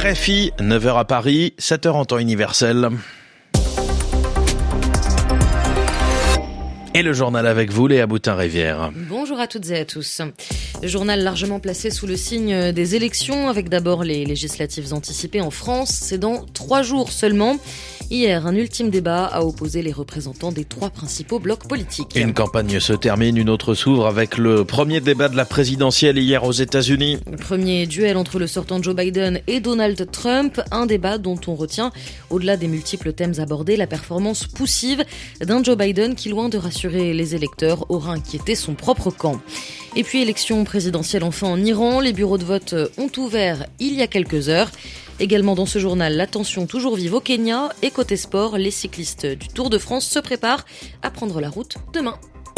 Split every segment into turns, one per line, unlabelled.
RFI, 9h à Paris, 7h en temps universel. Et le journal avec vous, Léa Boutin-Rivière.
Bonjour à toutes et à tous. Le journal largement placé sous le signe des élections, avec d'abord les législatives anticipées en France. C'est dans 3 jours seulement. Hier, un ultime débat a opposé les représentants des 3 principaux blocs politiques.
Une campagne se termine, une autre s'ouvre avec le premier débat de la présidentielle hier aux États-Unis.
Le premier duel entre le sortant Joe Biden et Donald Trump, un débat dont on retient, au-delà des multiples thèmes abordés, la performance poussive d'un Joe Biden qui, loin de rassurer les électeurs, aura inquiété son propre camp. Et puis élection présidentielle enfin en Iran, les bureaux de vote ont ouvert il y a quelques heures. Également dans ce journal, la tension toujours vive au Kenya et côté sport, les cyclistes du Tour de France se préparent à prendre la route demain.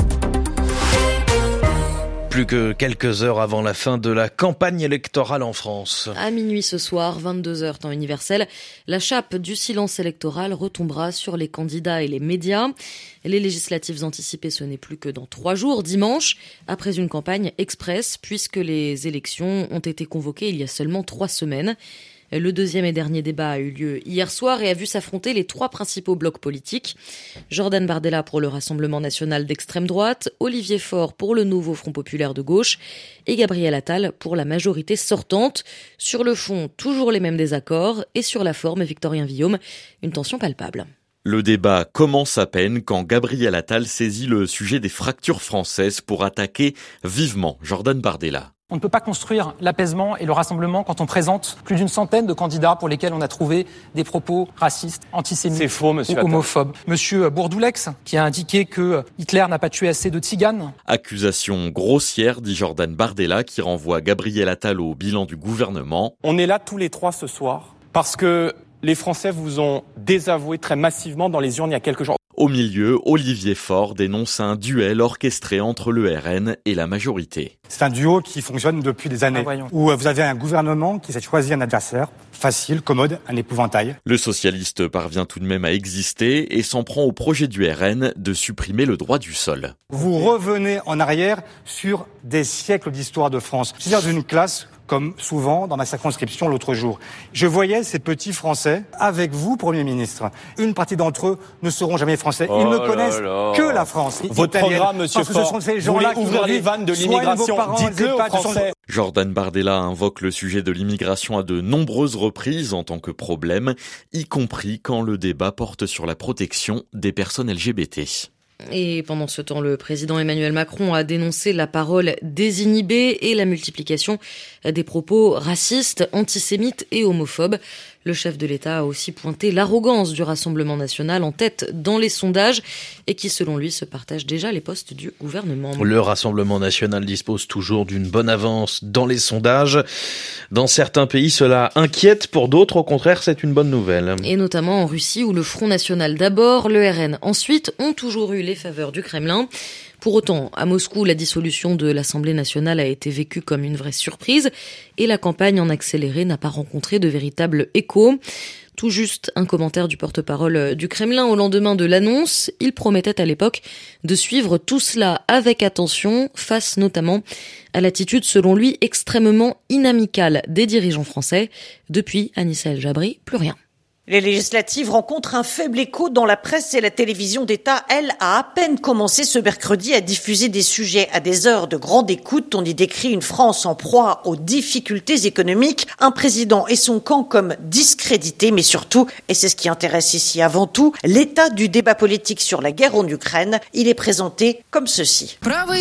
Plus que quelques heures avant la fin de la campagne électorale en France.
À minuit ce soir, 22h temps universel, la chape du silence électoral retombera sur les candidats et les médias. Les législatives anticipées, ce n'est plus que dans 3 jours, dimanche, après une campagne express, puisque les élections ont été convoquées il y a seulement 3 semaines. Le deuxième et dernier débat a eu lieu hier soir et a vu s'affronter les 3 principaux blocs politiques. Jordan Bardella pour le Rassemblement national d'extrême droite, Olivier Faure pour le Nouveau Front populaire de gauche et Gabriel Attal pour la majorité sortante. Sur le fond, toujours les mêmes désaccords et sur la forme, Victorien Villaume, une tension palpable.
Le débat commence à peine quand Gabriel Attal saisit le sujet des fractures françaises pour attaquer vivement Jordan Bardella.
On ne peut pas construire l'apaisement et le rassemblement quand on présente plus d'une centaine de candidats pour lesquels on a trouvé des propos racistes, antisémites ou homophobes. Monsieur Bourdoulex, qui a indiqué que Hitler n'a pas tué assez de tziganes.
Accusation grossière, dit Jordan Bardella, qui renvoie Gabriel Attal au bilan du gouvernement.
On est là tous les 3 ce soir parce que les Français vous ont désavoué très massivement dans les urnes il y a quelques jours.
Au milieu, Olivier Faure dénonce un duel orchestré entre le RN et la majorité.
C'est un duo qui fonctionne depuis des années, où vous avez un gouvernement qui s'est choisi un adversaire facile, commode, un épouvantail.
Le socialiste parvient tout de même à exister et s'en prend au projet du RN de supprimer le droit du sol.
Vous revenez en arrière sur des siècles d'histoire de France. C'est-à-dire d'une classe comme souvent dans ma circonscription l'autre jour. Je voyais ces petits Français avec vous, Premier ministre. Une partie d'entre eux ne seront jamais Français. Ils ne connaissent que la France.
Votre programme, monsieur Faure, vous voulez ouvrir les vannes de l'immigration. Dites-le aux Français.
Jordan Bardella invoque le sujet de l'immigration à de nombreuses reprises en tant que problème, y compris quand le débat porte sur la protection des personnes LGBT.
Et pendant ce temps, le président Emmanuel Macron a dénoncé la parole désinhibée et la multiplication des propos racistes, antisémites et homophobes. Le chef de l'État a aussi pointé l'arrogance du Rassemblement national en tête dans les sondages et qui, selon lui, se partage déjà les postes du gouvernement.
Le Rassemblement national dispose toujours d'une bonne avance dans les sondages. Dans certains pays, cela inquiète. Pour d'autres, au contraire, c'est une bonne nouvelle.
Et notamment en Russie, où le Front national d'abord, le RN ensuite, ont toujours eu les faveurs du Kremlin. Pour autant, à Moscou, la dissolution de l'Assemblée nationale a été vécue comme une vraie surprise et la campagne en accéléré n'a pas rencontré de véritable écho. Tout juste un commentaire du porte-parole du Kremlin au lendemain de l'annonce. Il promettait à l'époque de suivre tout cela avec attention, face notamment à l'attitude, selon lui, extrêmement inamicale des dirigeants français. Depuis, Anissa El Jabri, plus rien.
Les législatives rencontrent un faible écho dans la presse et la télévision d'État, elle, a à peine commencé ce mercredi à diffuser des sujets à des heures de grande écoute. On y décrit une France en proie aux difficultés économiques, un président et son camp comme discrédités, mais surtout, et c'est ce qui intéresse ici avant tout, l'état du débat politique sur la guerre en Ukraine. Il est présenté comme ceci.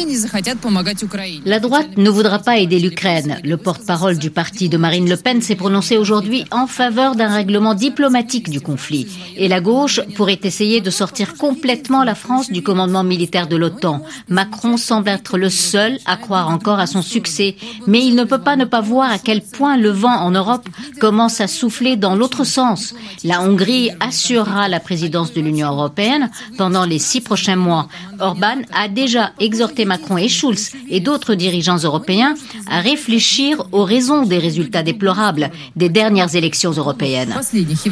La droite ne voudra pas aider l'Ukraine. Le porte-parole du parti de Marine Le Pen s'est prononcé aujourd'hui en faveur d'un règlement diplomatique du conflit. Et la gauche pourrait essayer de sortir complètement la France du commandement militaire de l'OTAN. Macron semble être le seul à croire encore à son succès, mais il ne peut pas ne pas voir à quel point le vent en Europe commence à souffler dans l'autre sens. La Hongrie assurera la présidence de l'Union européenne pendant les 6 prochains mois. Orban a déjà exhorté Macron et Schulz et d'autres dirigeants européens à réfléchir aux raisons des résultats déplorables des dernières élections européennes.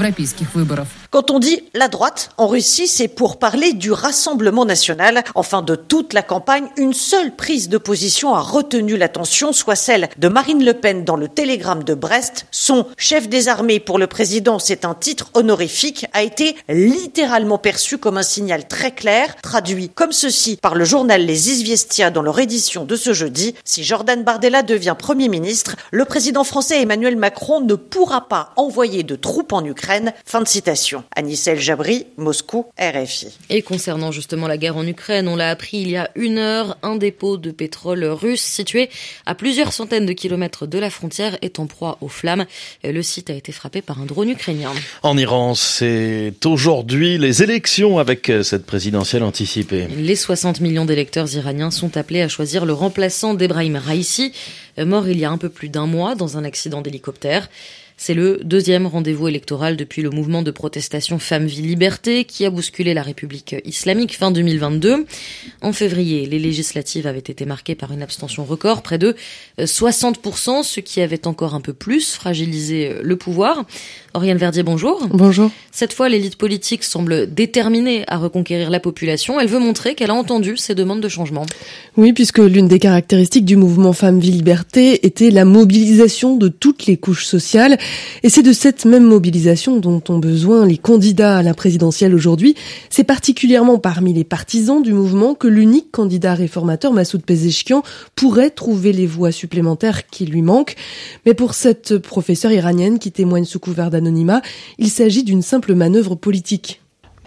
Quand on dit la droite en Russie, c'est pour parler du Rassemblement national. Enfin, de toute la campagne, une seule prise de position a retenu l'attention, soit celle de Marine Le Pen dans le télégramme de Brest. Son chef des armées pour le président, c'est un titre honorifique, a été littéralement perçu comme un signal très clair, traduit comme ceci par le journal Les Izviestia dans leur édition de ce jeudi. Si Jordan Bardella devient Premier ministre, le président français Emmanuel Macron ne pourra pas envoyer de troupes en Ukraine. Fin de citation. Anis El Jabri, Moscou, RFI.
Et concernant justement la guerre en Ukraine, on l'a appris il y a 1 heure, un dépôt de pétrole russe situé à plusieurs centaines de kilomètres de la frontière est en proie aux flammes. Le site a été frappé par un drone ukrainien.
En Iran, c'est aujourd'hui les élections avec cette présidentielle anticipée.
Les 60 millions d'électeurs iraniens sont appelés à choisir le remplaçant d'Ebrahim Raïssi, mort il y a un peu plus d'1 mois dans un accident d'hélicoptère. C'est le 2e rendez-vous électoral depuis le mouvement de protestation Femmes, Vie, Liberté qui a bousculé la République islamique fin 2022. En février, les législatives avaient été marquées par une abstention record, près de 60%, ce qui avait encore un peu plus fragilisé le pouvoir. Oriane Verdier, bonjour.
Bonjour.
Cette fois, l'élite politique semble déterminée à reconquérir la population. Elle veut montrer qu'elle a entendu ces demandes de changement.
Oui, puisque l'une des caractéristiques du mouvement Femmes, Vie, Liberté était la mobilisation de toutes les couches sociales. Et c'est de cette même mobilisation dont ont besoin les candidats à la présidentielle aujourd'hui. C'est particulièrement parmi les partisans du mouvement que l'unique candidat réformateur, Massoud Pezeshkian, pourrait trouver les voix supplémentaires qui lui manquent. Mais pour cette professeure iranienne qui témoigne sous couvert d'anonymat, il s'agit d'une simple manœuvre politique.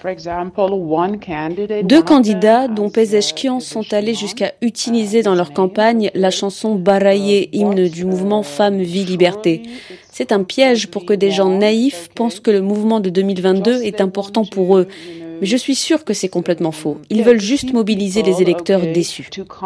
2 candidats, dont Pezeshkian, sont allés jusqu'à utiliser dans leur campagne la chanson Baraye, hymne du mouvement Femmes, Vie, Liberté. C'est un piège pour que des gens naïfs pensent que le mouvement de 2022 est important pour eux. Mais je suis sûre que c'est complètement faux. Ils veulent juste mobiliser les électeurs déçus.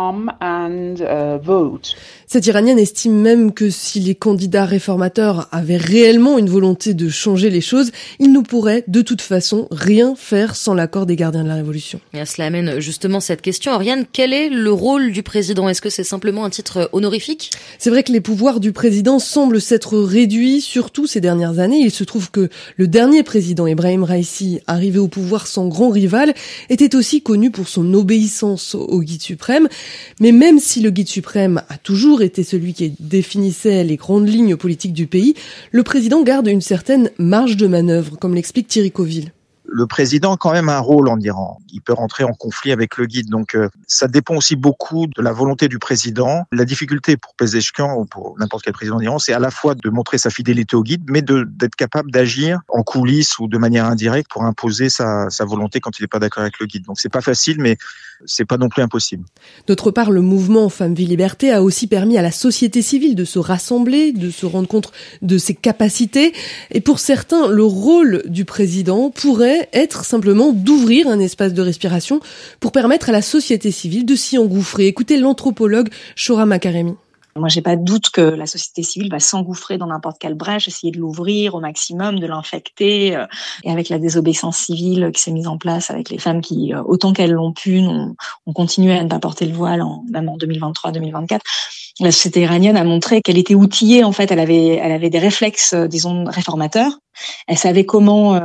Cette Iranienne estime même que si les candidats réformateurs avaient réellement une volonté de changer les choses, ils ne pourraient de toute façon rien faire sans l'accord des gardiens de la Révolution.
Et cela amène justement cette question. Oriane, quel est le rôle du président ? Est-ce que c'est simplement un titre honorifique ?
C'est vrai que les pouvoirs du président semblent s'être réduits, surtout ces dernières années. Il se trouve que le dernier président, Ebrahim Raïssi, arrivé au pouvoir sans grand rival, était aussi connu pour son obéissance au guide suprême. Mais même si le guide suprême a toujours été celui qui définissait les grandes lignes politiques du pays, le président garde une certaine marge de manœuvre, comme l'explique Thierry Coville.
Le président a quand même un rôle en Iran. Il peut rentrer en conflit avec le guide. Donc ça dépend aussi beaucoup de la volonté du président. La difficulté pour Pezeshkian ou pour n'importe quel président d'Iran, c'est à la fois de montrer sa fidélité au guide, mais d'être capable d'agir en coulisses ou de manière indirecte pour imposer sa volonté quand il n'est pas d'accord avec le guide. Donc c'est pas facile, mais c'est pas non plus impossible.
D'autre part, le mouvement Femmes, Vie, Liberté a aussi permis à la société civile de se rassembler, de se rendre compte de ses capacités. Et pour certains, le rôle du président pourrait être simplement d'ouvrir un espace de respiration pour permettre à la société civile de s'y engouffrer. Écoutez l'anthropologue Shora Makaremi.
Moi, j'ai pas de doute que la société civile va s'engouffrer dans n'importe quelle brèche, essayer de l'ouvrir au maximum, de l'infecter. Et avec la désobéissance civile qui s'est mise en place, avec les femmes qui, autant qu'elles l'ont pu, ont continué à ne pas porter le voile, même en 2023-2024. La société iranienne a montré qu'elle était outillée. En fait, elle avait des réflexes, disons, réformateurs. Elle savait comment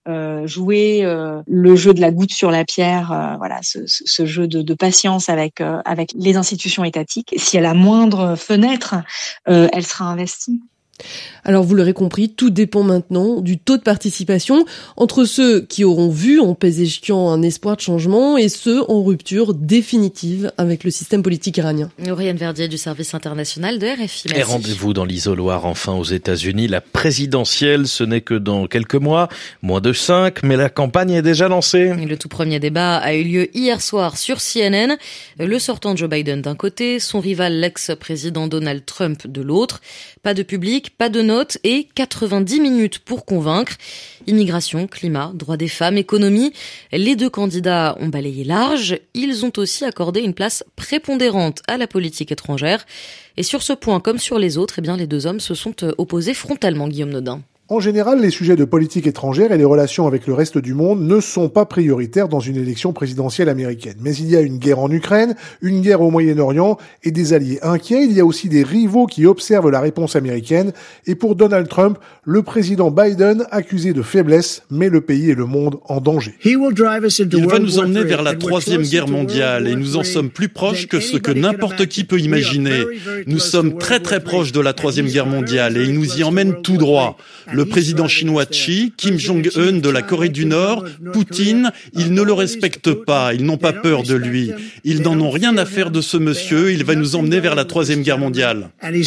jouer le jeu de la goutte sur la pierre, voilà, ce jeu de patience avec les institutions étatiques. Si elle a moindre fenêtre, elle sera investie.
Alors vous l'aurez compris, tout dépend maintenant du taux de participation entre ceux qui auront vu en Pezeshkian un espoir de changement et ceux en rupture définitive avec le système politique iranien.
Oriane Verdier du service international de RFI. Merci.
Et rendez-vous dans l'isoloir enfin aux États-Unis. La présidentielle, ce n'est que dans quelques mois, moins de 5, mais la campagne est déjà lancée.
Le tout premier débat a eu lieu hier soir sur CNN. Le sortant Joe Biden d'un côté, son rival l'ex-président Donald Trump de l'autre. Pas de public, pas de notes et 90 minutes pour convaincre. Immigration, climat, droits des femmes, économie. Les 2 candidats ont balayé large. Ils ont aussi accordé une place prépondérante à la politique étrangère. Et sur ce point, comme sur les autres, les 2 hommes se sont opposés frontalement, Guillaume Nodin.
En général, les sujets de politique étrangère et les relations avec le reste du monde ne sont pas prioritaires dans une élection présidentielle américaine. Mais il y a une guerre en Ukraine, une guerre au Moyen-Orient et des alliés inquiets. Il y a aussi des rivaux qui observent la réponse américaine. Et pour Donald Trump, le président Biden accusé de faiblesse met le pays et le monde en danger.
Il va nous emmener vers la Troisième Guerre mondiale et nous en sommes plus proches que ce que n'importe qui peut imaginer. Nous sommes très très proches de la Troisième Guerre mondiale et il nous y emmène tout droit. Le président chinois Xi, Kim Jong-un de la Corée du Nord, Poutine, ils ne le respectent pas, ils n'ont pas peur de lui. Ils n'en ont rien à faire de ce monsieur, il va nous emmener vers la Troisième Guerre mondiale.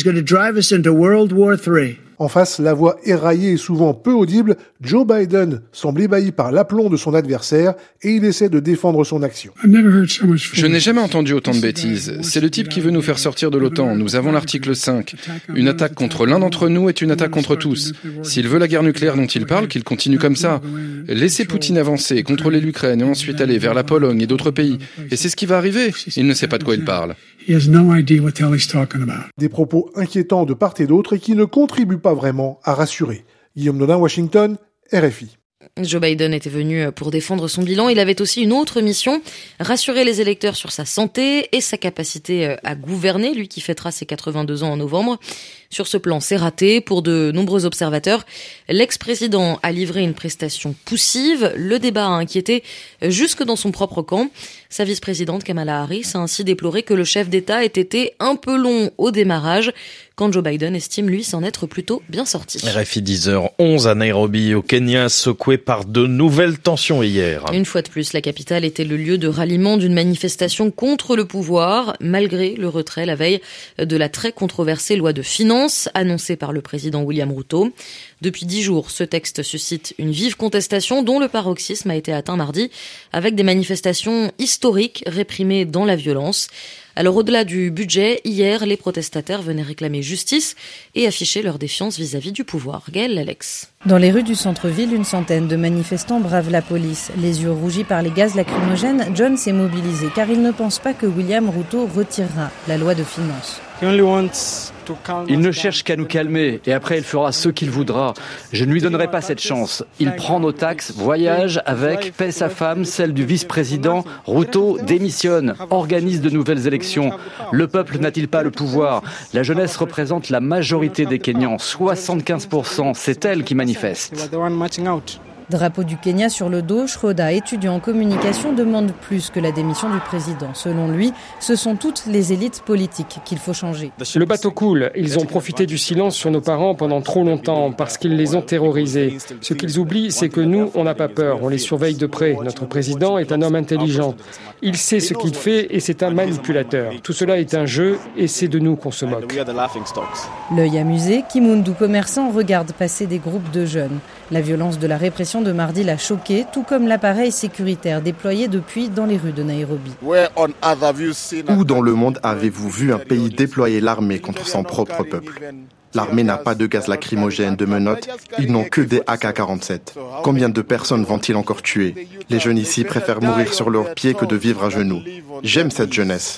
En face, la voix éraillée et souvent peu audible, Joe Biden semble ébahi par l'aplomb de son adversaire et il essaie de défendre son action.
Je n'ai jamais entendu autant de bêtises. C'est le type qui veut nous faire sortir de l'OTAN. Nous avons l'article 5. Une attaque contre l'un d'entre nous est une attaque contre tous. S'il veut la guerre nucléaire dont il parle, qu'il continue comme ça. Laissez Poutine avancer, contrôler l'Ukraine et ensuite aller vers la Pologne et d'autres pays. Et c'est ce qui va arriver. Il ne sait pas de quoi il parle.
Des propos inquiétants de part et d'autre et qui ne contribuent pas vraiment à rassurer. Guillaume Nodin, Washington, RFI.
Joe Biden était venu pour défendre son bilan. Il avait aussi une autre mission, rassurer les électeurs sur sa santé et sa capacité à gouverner, lui qui fêtera ses 82 ans en novembre. Sur ce plan, c'est raté. Pour de nombreux observateurs, l'ex-président a livré une prestation poussive. Le débat a inquiété jusque dans son propre camp. Sa vice-présidente Kamala Harris a ainsi déploré que le chef d'État ait été un peu long au démarrage, quand Joe Biden estime, lui, s'en être plutôt bien sorti.
RFI 10h11 à Nairobi, au Kenya, secoué par de nouvelles tensions hier.
Une fois de plus, la capitale était le lieu de ralliement d'une manifestation contre le pouvoir, malgré le retrait la veille de la très controversée loi de finances annoncée par le président William Ruto. Depuis 10 jours, ce texte suscite une vive contestation dont le paroxysme a été atteint mardi, avec des manifestations historiques réprimées dans la violence. Alors au-delà du budget, hier, les protestataires venaient réclamer justice et afficher leur défiance vis-à-vis du pouvoir. Gaëlle, Alex.
Dans les rues du centre-ville, une centaine de manifestants bravent la police. Les yeux rougis par les gaz lacrymogènes, John s'est mobilisé car il ne pense pas que William Ruto retirera la loi de finances.
Il ne cherche qu'à nous calmer et après il fera ce qu'il voudra. Je ne lui donnerai pas cette chance. Il prend nos taxes, voyage avec, paie sa femme, celle du vice-président. Ruto démissionne, organise de nouvelles élections. Le peuple n'a-t-il pas le pouvoir? La jeunesse représente la majorité des Kenyans, 75%. C'est elle qui manifeste.
Drapeau du Kenya sur le dos, Schroda, étudiant en communication, demande plus que la démission du président. Selon lui, ce sont toutes les élites politiques qu'il faut changer.
Le bateau coule. Ils ont profité du silence sur nos parents pendant trop longtemps parce qu'ils les ont terrorisés. Ce qu'ils oublient, c'est que nous, on n'a pas peur. On les surveille de près. Notre président est un homme intelligent. Il sait ce qu'il fait et c'est un manipulateur. Tout cela est un jeu et c'est de nous qu'on se moque.
L'œil amusé, Kimundu, commerçant, regarde passer des groupes de jeunes. La violence de la répression de mardi l'a choqué, tout comme l'appareil sécuritaire déployé depuis dans les rues de Nairobi.
Où dans le monde avez-vous vu un pays déployer l'armée contre son propre peuple? L'armée n'a pas de gaz lacrymogène, de menottes, ils n'ont que des AK-47. Combien de personnes vont-ils encore tuer? Les jeunes ici préfèrent mourir sur leurs pieds que de vivre à genoux. J'aime cette jeunesse.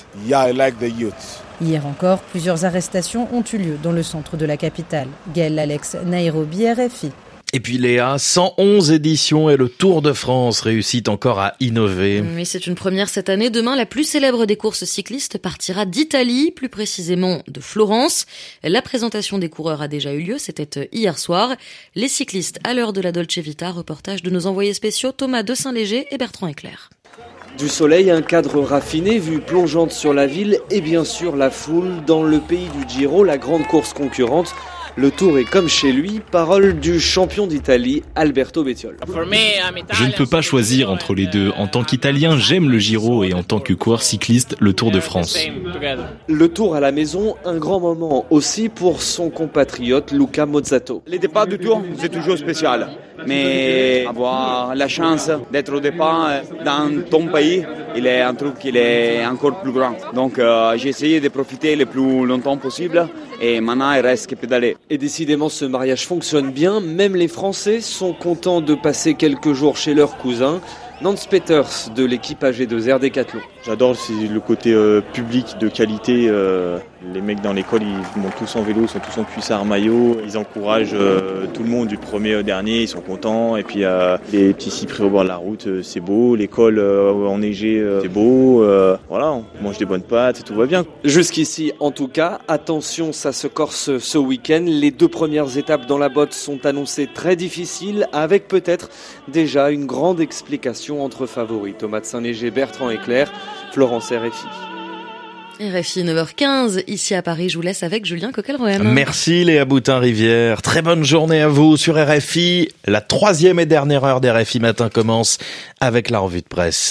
Hier encore, plusieurs arrestations ont eu lieu dans le centre de la capitale. Gaëlle, Alex, Nairobi, RFI.
Et puis Léa, 111 éditions et le Tour de France réussit encore à innover.
Oui, c'est une première cette année. Demain, la plus célèbre des courses cyclistes partira d'Italie, plus précisément de Florence. La présentation des coureurs a déjà eu lieu, c'était hier soir. Les cyclistes à l'heure de la Dolce Vita, reportage de nos envoyés spéciaux Thomas de Saint-Léger et Bertrand Eclair.
Du soleil, un cadre raffiné, vue plongeante sur la ville et bien sûr la foule dans le pays du Giro, la grande course concurrente. Le Tour est comme chez lui, parole du champion d'Italie, Alberto Bettiol.
Je ne peux pas choisir entre les deux. En tant qu'Italien, j'aime le Giro et en tant que coureur cycliste, le Tour de France.
Le Tour à la maison, un grand moment aussi pour son compatriote Luca Mozzato.
Les départs du Tour, c'est toujours spécial. Mais avoir la chance d'être au départ dans ton pays, il est un truc qui est encore plus grand. Donc j'ai essayé de profiter le plus longtemps possible et maintenant il reste que pédaler.
Et décidément ce mariage fonctionne bien, même les Français sont contents de passer quelques jours chez leurs cousins. Nance Peters de l'équipe AG2R Décathlon.
J'adore le côté public de qualité. Les mecs dans l'école, ils montent tous en vélo, ils sont tous en cuissard maillot. Ils encouragent tout le monde du premier au dernier, ils sont contents. Et puis les petits cyprès au bord de la route, c'est beau. L'école enneigée, c'est beau. Voilà, on mange des bonnes pâtes et tout va bien.
Jusqu'ici, en tout cas, attention, ça se corse ce week-end. Les 2 premières étapes dans la botte sont annoncées très difficiles, avec peut-être déjà une grande explication entre favoris. Thomas de Saint-Léger, Bertrand Eclair, Florence RFI.
RFI 9h15, ici à Paris, je vous laisse avec Julien Coquel-Rohem.
Merci Léa Boutin-Rivière, très bonne journée à vous sur RFI. La 3e et dernière heure d'RFI Matin commence avec la revue de presse.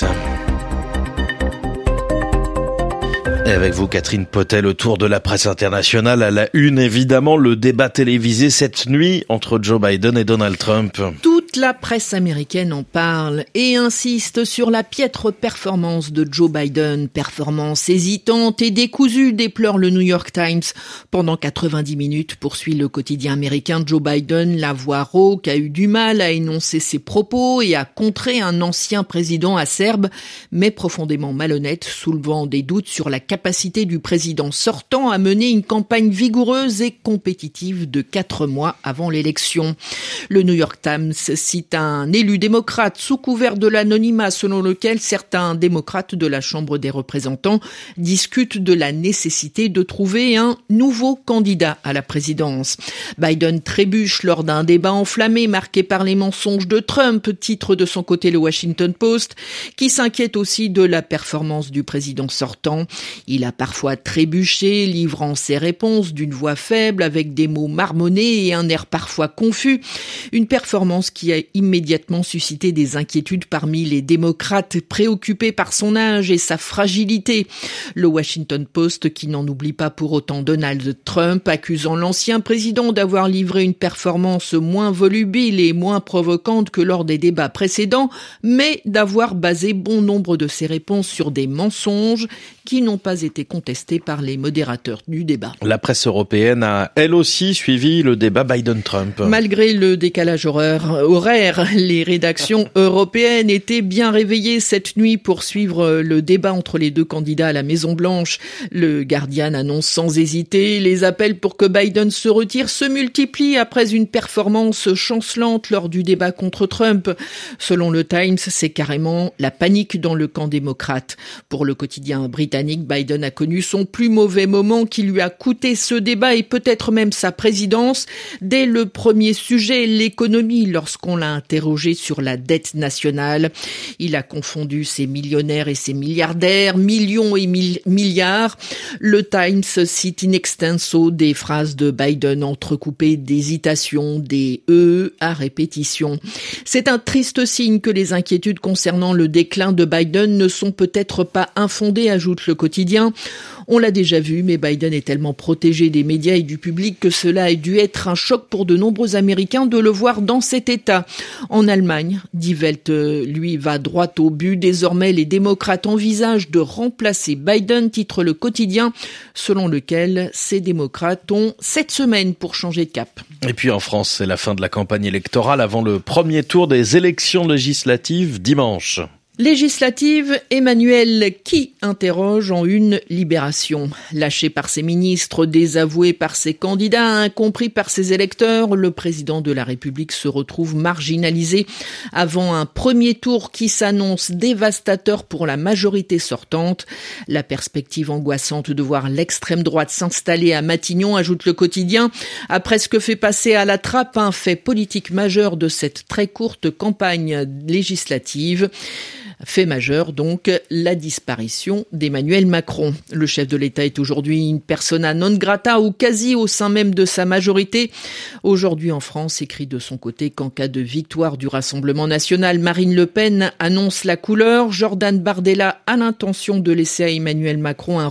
Et avec vous, Catherine Potel, autour de la presse internationale, à la une, évidemment, le débat télévisé cette nuit entre Joe Biden et Donald Trump.
Toute la presse américaine en parle et insiste sur la piètre performance de Joe Biden. Performance hésitante et décousue, déplore le New York Times. Pendant 90 minutes, poursuit le quotidien américain, Joe Biden, la voix rauque, a eu du mal à énoncer ses propos et à contrer un ancien président acerbe, mais profondément malhonnête, soulevant des doutes sur la capacité du président sortant à mener une campagne vigoureuse et compétitive de 4 mois avant l'élection. Le New York Times cite un élu démocrate sous couvert de l'anonymat selon lequel certains démocrates de la Chambre des représentants discutent de la nécessité de trouver un nouveau candidat à la présidence. Biden trébuche lors d'un débat enflammé marqué par les mensonges de Trump, titre de son côté le Washington Post, qui s'inquiète aussi de la performance du président sortant. Il a parfois trébuché, livrant ses réponses d'une voix faible avec des mots marmonnés et un air parfois confus. Une performance qui a immédiatement suscité des inquiétudes parmi les démocrates préoccupés par son âge et sa fragilité. Le Washington Post, qui n'en oublie pas pour autant Donald Trump, accusant l'ancien président d'avoir livré une performance moins volubile et moins provocante que lors des débats précédents, mais d'avoir basé bon nombre de ses réponses sur des mensonges qui n'ont pas été contestés par les modérateurs du débat.
La presse européenne a, elle aussi, suivi le débat Biden-Trump.
Malgré le décalage horaire, les rédactions européennes étaient bien réveillées cette nuit pour suivre le débat entre les deux candidats à la Maison-Blanche. Le Guardian annonce sans hésiter, les appels pour que Biden se retire se multiplient après une performance chancelante lors du débat contre Trump. Selon le Times, c'est carrément la panique dans le camp démocrate. Pour le quotidien britannique, Biden a connu son plus mauvais moment qui lui a coûté ce débat et peut-être même sa présidence. Dès le premier sujet, l'économie, lorsqu'on l'a interrogé sur la dette nationale, il a confondu ses millionnaires et ses milliardaires, millions et milliards. Le Times cite in extenso des phrases de Biden entrecoupées d'hésitations, des « à répétition. C'est un triste signe que les inquiétudes concernant le déclin de Biden ne sont peut-être pas infondées, ajoute le quotidien. On l'a déjà vu, mais Biden est tellement protégé des médias et du public que cela a dû être un choc pour de nombreux Américains de le voir dans cet état. En Allemagne, Die Welt, lui, va droit au but. Désormais, les démocrates envisagent de remplacer Biden, titre le quotidien, selon lequel ces démocrates ont 7 semaines pour changer de cap.
Et puis en France, c'est la fin de la campagne électorale avant le premier tour des élections législatives dimanche.
Législative, Emmanuel qui interroge en une Libération. Lâché par ses ministres, désavoué par ses candidats, incompris par ses électeurs, le président de la République se retrouve marginalisé avant un premier tour qui s'annonce dévastateur pour la majorité sortante. La perspective angoissante de voir l'extrême droite s'installer à Matignon, ajoute le quotidien, a presque fait passer à la trappe un fait politique majeur de cette très courte campagne législative. Fait majeur, donc, la disparition d'Emmanuel Macron. Le chef de l'État est aujourd'hui une persona non grata ou quasi au sein même de sa majorité. Aujourd'hui en France, écrit de son côté qu'en cas de victoire du Rassemblement national, Marine Le Pen annonce la couleur. Jordan Bardella a l'intention de laisser à Emmanuel Macron un rôle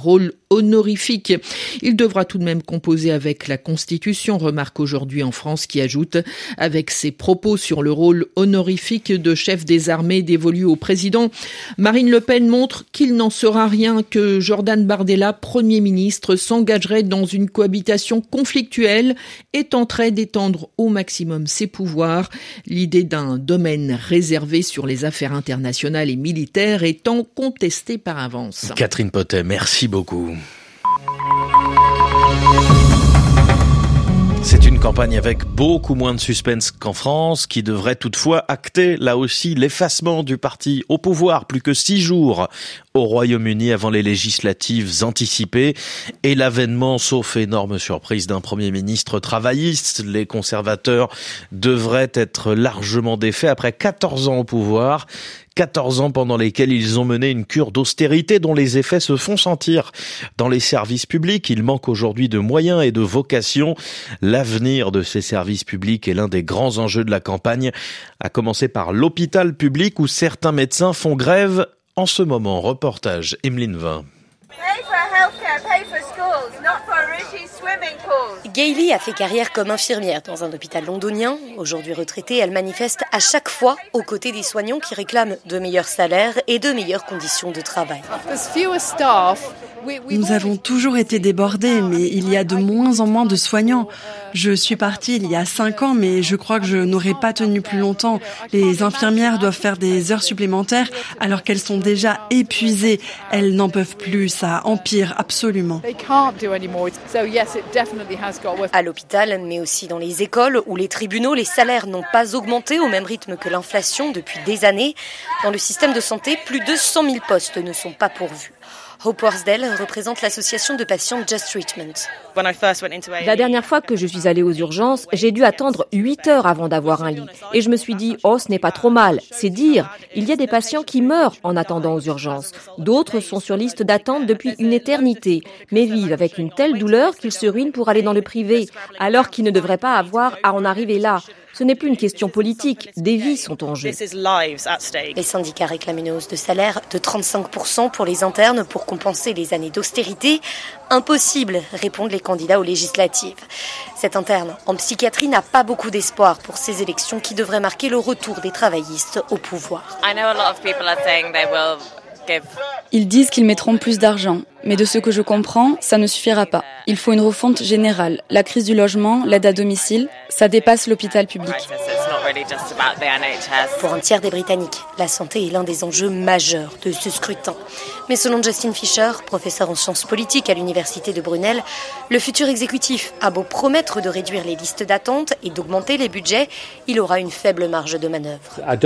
honorifique. Il devra tout de même composer avec la Constitution, remarque aujourd'hui en France, qui ajoute, avec ses propos sur le rôle honorifique de chef des armées dévolu au président, Marine Le Pen montre qu'il n'en sera rien, que Jordan Bardella, Premier ministre, s'engagerait dans une cohabitation conflictuelle et tenterait d'étendre au maximum ses pouvoirs. L'idée d'un domaine réservé sur les affaires internationales et militaires étant contestée par avance.
Catherine Potet, merci beaucoup. C'est une campagne avec beaucoup moins de suspense qu'en France, qui devrait toutefois acter, là aussi, l'effacement du parti au pouvoir. Plus que 6 jours au Royaume-Uni avant les législatives anticipées et l'avènement, sauf énorme surprise, d'un Premier ministre travailliste. Les conservateurs devraient être largement défaits après 14 ans au pouvoir. 14 ans pendant lesquels ils ont mené une cure d'austérité dont les effets se font sentir dans les services publics. Il manque aujourd'hui de moyens et de vocations. L'avenir de ces services publics est l'un des grands enjeux de la campagne, à commencer par l'hôpital public où certains médecins font grève en ce moment. Reportage Emeline Vin.
Gailey a fait carrière comme infirmière dans un hôpital londonien. Aujourd'hui retraitée, elle manifeste à chaque fois aux côtés des soignants qui réclament de meilleurs salaires et de meilleures conditions de travail.
Nous avons toujours été débordés, mais il y a de moins en moins de soignants. Je suis partie il y a 5 ans, mais je crois que je n'aurais pas tenu plus longtemps. Les infirmières doivent faire des heures supplémentaires alors qu'elles sont déjà épuisées. Elles n'en peuvent plus, ça empire absolument.
À l'hôpital, mais aussi dans les écoles ou les tribunaux, les salaires n'ont pas augmenté au même rythme que l'inflation depuis des années. Dans le système de santé, plus de 100 000 postes ne sont pas pourvus. Hope Worsdale représente l'association de patients Just Treatment.
La dernière fois que je suis allée aux urgences, j'ai dû attendre 8 heures avant d'avoir un lit. Et je me suis dit, oh, ce n'est pas trop mal. C'est dire, il y a des patients qui meurent en attendant aux urgences. D'autres sont sur liste d'attente depuis une éternité, mais vivent avec une telle douleur qu'ils se ruinent pour aller dans le privé, alors qu'ils ne devraient pas avoir à en arriver là. Ce n'est plus une question politique, des vies sont en jeu.
Les syndicats réclament une hausse de salaire de 35% pour les internes pour compenser les années d'austérité. Impossible, répondent les candidats aux législatives. Cet interne en psychiatrie n'a pas beaucoup d'espoir pour ces élections qui devraient marquer le retour des travaillistes au pouvoir.
Ils disent qu'ils mettront plus d'argent, mais de ce que je comprends, ça ne suffira pas. Il faut une refonte générale. La crise du logement, l'aide à domicile, ça dépasse l'hôpital public.
Pour un tiers des Britanniques, la santé est l'un des enjeux majeurs de ce scrutin. Mais selon Justin Fisher, professeur en sciences politiques à l'université de Brunel, le futur exécutif a beau promettre de réduire les listes d'attente et d'augmenter les budgets, il aura une faible marge de manœuvre.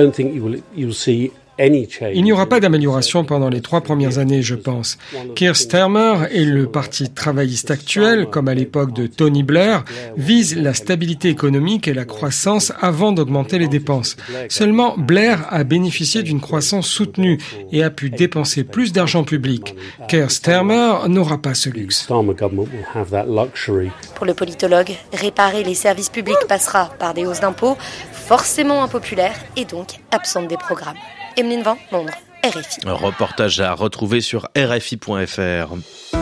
Il n'y aura pas d'amélioration pendant les 3 premières années, je pense. Keir Starmer et le parti travailliste actuel, comme à l'époque de Tony Blair, visent la stabilité économique et la croissance avant d'augmenter les dépenses. Seulement, Blair a bénéficié d'une croissance soutenue et a pu dépenser plus d'argent public. Keir Starmer n'aura pas ce luxe.
Pour le politologue, réparer les services publics passera par des hausses d'impôts, forcément impopulaires et donc absentes des programmes. Emeline Van, Londres, RFI.
Un reportage à retrouver sur RFI.fr.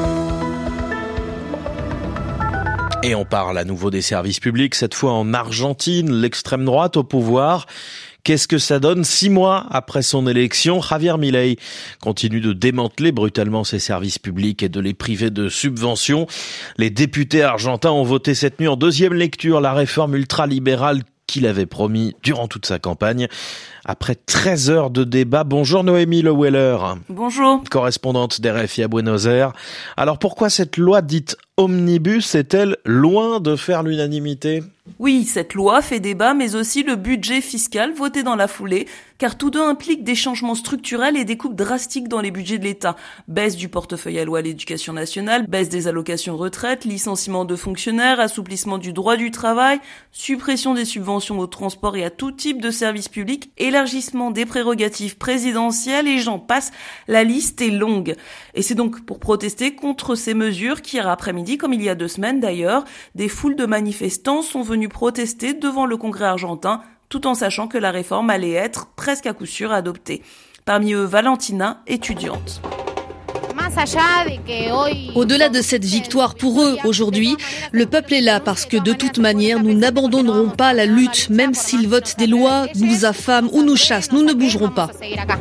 Et on parle à nouveau des services publics, cette fois en Argentine, l'extrême droite au pouvoir. Qu'est-ce que ça donne 6 mois après son élection? Javier Milei continue de démanteler brutalement ses services publics et de les priver de subventions. Les députés argentins ont voté cette nuit en 2e lecture la réforme ultralibérale qu'il avait promis durant toute sa campagne. Après 13 heures de débat, bonjour Noémie Le Weller.
Bonjour.
Correspondante d'RFI à Buenos Aires. Alors pourquoi cette loi dite omnibus est-elle loin de faire l'unanimité ?
Oui, cette loi fait débat, mais aussi le budget fiscal voté dans la foulée, car tous deux impliquent des changements structurels et des coupes drastiques dans les budgets de l'État. Baisse du portefeuille alloué à l'éducation nationale, baisse des allocations retraite, licenciement de fonctionnaires, assouplissement du droit du travail, suppression des subventions au transport et à tout type de services publics, élargissement des prérogatives présidentielles et j'en passe, la liste est longue. Et c'est donc pour protester contre ces mesures qu'hier après-midi, comme il y a 2 semaines d'ailleurs, des foules de manifestants sont venus protester devant le Congrès argentin, tout en sachant que la réforme allait être presque à coup sûr adoptée. Parmi eux, Valentina, étudiante.
Au-delà de cette victoire pour eux aujourd'hui, le peuple est là parce que de toute manière, nous n'abandonnerons pas la lutte, même s'ils votent des lois, nous affament ou nous chassent, nous ne bougerons pas.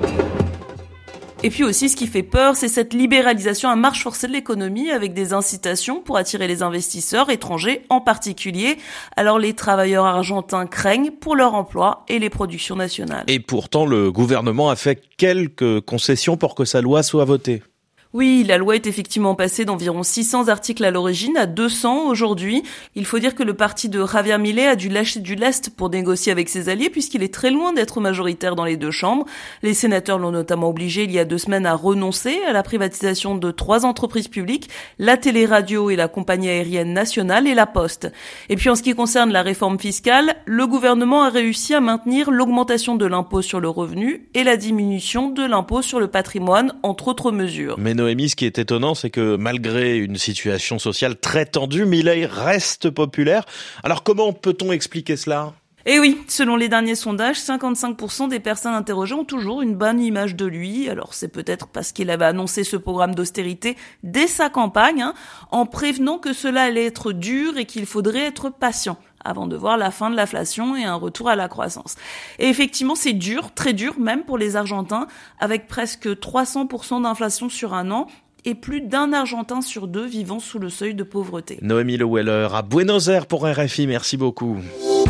Et puis aussi, ce qui fait peur, c'est cette libéralisation à marche forcée de l'économie avec des incitations pour attirer les investisseurs étrangers en particulier. Alors les travailleurs argentins craignent pour leur emploi et les productions nationales.
Et pourtant, le gouvernement a fait quelques concessions pour que sa loi soit votée.
Oui, la loi est effectivement passée d'environ 600 articles à l'origine à 200 aujourd'hui. Il faut dire que le parti de Javier Milei a dû lâcher du lest pour négocier avec ses alliés puisqu'il est très loin d'être majoritaire dans les deux chambres. Les sénateurs l'ont notamment obligé il y a 2 semaines à renoncer à la privatisation de 3 entreprises publiques, la télé-radio et la compagnie aérienne nationale et la Poste. Et puis en ce qui concerne la réforme fiscale, le gouvernement a réussi à maintenir l'augmentation de l'impôt sur le revenu et la diminution de l'impôt sur le patrimoine, entre autres mesures.
Mais Noémie, ce qui est étonnant, c'est que malgré une situation sociale très tendue, Milei reste populaire. Alors comment peut-on expliquer cela ?
Et oui, selon les derniers sondages, 55% des personnes interrogées ont toujours une bonne image de lui. Alors c'est peut-être parce qu'il avait annoncé ce programme d'austérité dès sa campagne, en prévenant que cela allait être dur et qu'il faudrait être patient avant de voir la fin de l'inflation et un retour à la croissance. Et effectivement, c'est dur, très dur même pour les Argentins, avec presque 300% d'inflation sur un an et plus d'1 Argentin sur 2 vivant sous le seuil de pauvreté.
Noémie Le Weller à Buenos Aires pour RFI, merci beaucoup.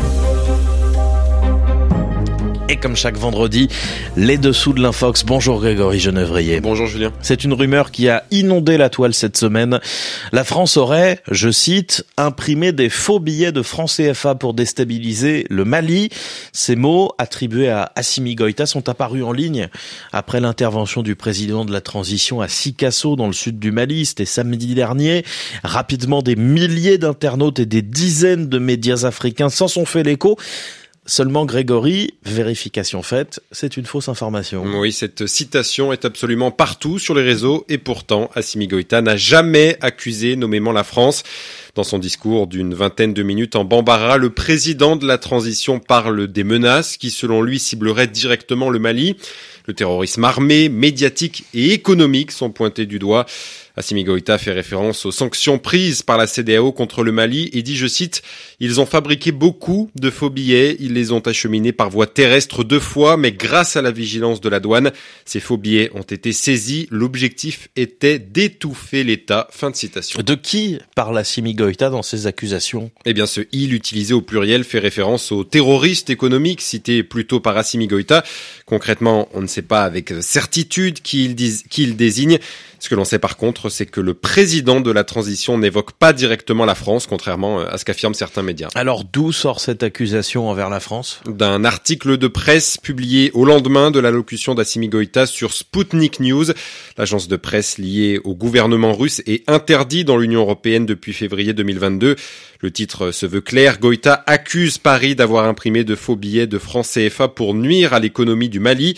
Et comme chaque vendredi, les dessous de l'Infox. Bonjour Grégory Genevrier.
Bonjour Julien.
C'est une rumeur qui a inondé la toile cette semaine. La France aurait, je cite, imprimé des faux billets de francs CFA pour déstabiliser le Mali. Ces mots attribués à Assimi Goïta sont apparus en ligne après l'intervention du président de la transition à Sikasso dans le sud du Mali. C'était samedi dernier. Rapidement, des milliers d'internautes et des dizaines de médias africains s'en sont fait l'écho. Seulement, Grégory, vérification faite, c'est une fausse information.
Oui, cette citation est absolument partout sur les réseaux et pourtant, Assimi Goïta n'a jamais accusé nommément la France. Dans son discours d'une 20aine de minutes en Bambara, le président de la transition parle des menaces qui, selon lui, cibleraient directement le Mali. Le terrorisme armé, médiatique et économique sont pointés du doigt. Assimi Goïta fait référence aux sanctions prises par la CEDEAO contre le Mali et dit, je cite, « Ils ont fabriqué beaucoup de faux billets, ils les ont acheminés par voie terrestre 2 fois, mais grâce à la vigilance de la douane, ces faux billets ont été saisis. L'objectif était d'étouffer l'État. » Fin de citation.
De qui parle Assimi Goïta dans ces accusations ?
Eh bien, ce « il » utilisé au pluriel fait référence aux terroristes économiques cités plus tôt par Assimi Goïta. Concrètement, on ne sait pas avec certitude qui il désigne. Ce que l'on sait par contre, c'est que le président de la transition n'évoque pas directement la France, contrairement à ce qu'affirment certains médias.
Alors d'où sort cette accusation envers la France ?
D'un article de presse publié au lendemain de l'allocution d'Assimi Goïta sur Sputnik News. L'agence de presse liée au gouvernement russe est interdite dans l'Union européenne depuis février 2022. Le titre se veut clair. Goïta accuse Paris d'avoir imprimé de faux billets de francs CFA pour nuire à l'économie du Mali.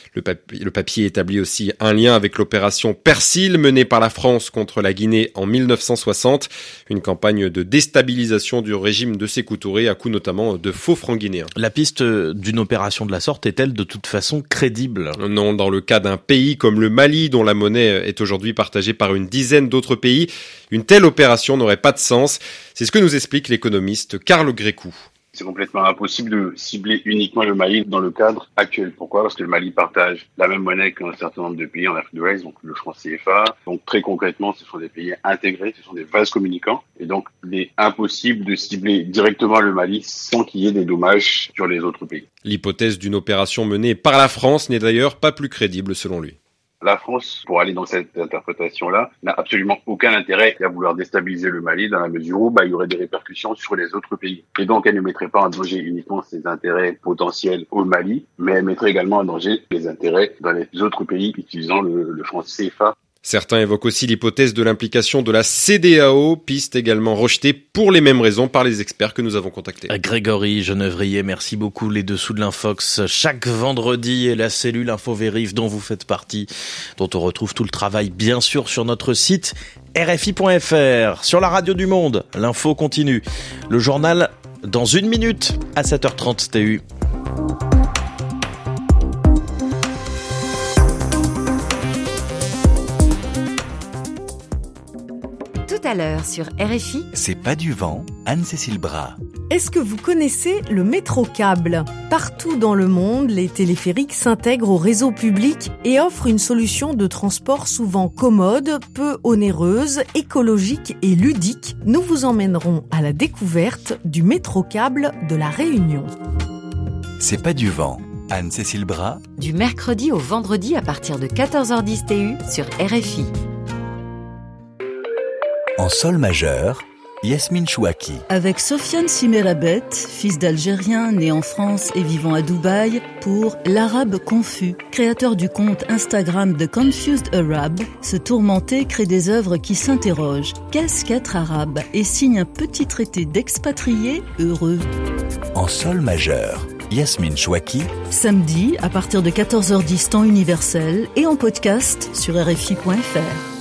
Le papier établit aussi un lien avec l'opération Persil menée par la France contre la Guinée en 1960, une campagne de déstabilisation du régime de Sékou Touré à coup notamment de faux francs guinéens.
La piste d'une opération de la sorte est-elle de toute façon crédible ?
Non, dans le cas d'un pays comme le Mali, dont la monnaie est aujourd'hui partagée par une dizaine d'autres pays, une telle opération n'aurait pas de sens. C'est ce que nous explique l'économiste Karl Grécou.
C'est complètement impossible de cibler uniquement le Mali dans le cadre actuel. Pourquoi ? Parce que le Mali partage la même monnaie qu'un certain nombre de pays en Afrique de l'Ouest, donc le franc CFA. Donc très concrètement, ce sont des pays intégrés, ce sont des vases communicants. Et donc, il est impossible de cibler directement le Mali sans qu'il y ait des dommages sur les autres pays.
L'hypothèse d'une opération menée par la France n'est d'ailleurs pas plus crédible selon lui.
La France, pour aller dans cette interprétation-là, n'a absolument aucun intérêt à vouloir déstabiliser le Mali dans la mesure où il y aurait des répercussions sur les autres pays. Et donc, elle ne mettrait pas en danger uniquement ses intérêts potentiels au Mali, mais elle mettrait également en danger les intérêts dans les autres pays utilisant le franc CFA.
Certains évoquent aussi l'hypothèse de l'implication de la CEDEAO, piste également rejetée pour les mêmes raisons par les experts que nous avons contactés.
Grégory Genevrier, merci beaucoup. Les dessous de l'Infox, chaque vendredi, et la cellule InfoVérif dont vous faites partie, dont on retrouve tout le travail bien sûr sur notre site rfi.fr. Sur la radio du monde, l'info continue. Le journal dans 1 minute à 7h30 TU.
à l'heure sur RFI.
C'est pas du vent, Anne-Cécile Bras.
Est-ce que vous connaissez le métrocable ? Partout dans le monde, les téléphériques s'intègrent au réseau public et offrent une solution de transport souvent commode, peu onéreuse, écologique et ludique. Nous vous emmènerons à la découverte du métrocable de La Réunion.
C'est pas du vent, Anne-Cécile Bras.
Du mercredi au vendredi à partir de 14h10 TU sur RFI.
En sol majeur, Yasmine Chouaki.
Avec Sofiane Simerabet, fils d'Algériens né en France et vivant à Dubaï, pour l'Arabe confus, créateur du compte Instagram The Confused Arab, ce tourmenté crée des œuvres qui s'interrogent. Qu'est-ce qu'être arabe ? Et signe un petit traité d'expatriés heureux.
En sol majeur, Yasmine Chouaki.
Samedi, à partir de 14h10 temps universel et en podcast sur RFI.fr.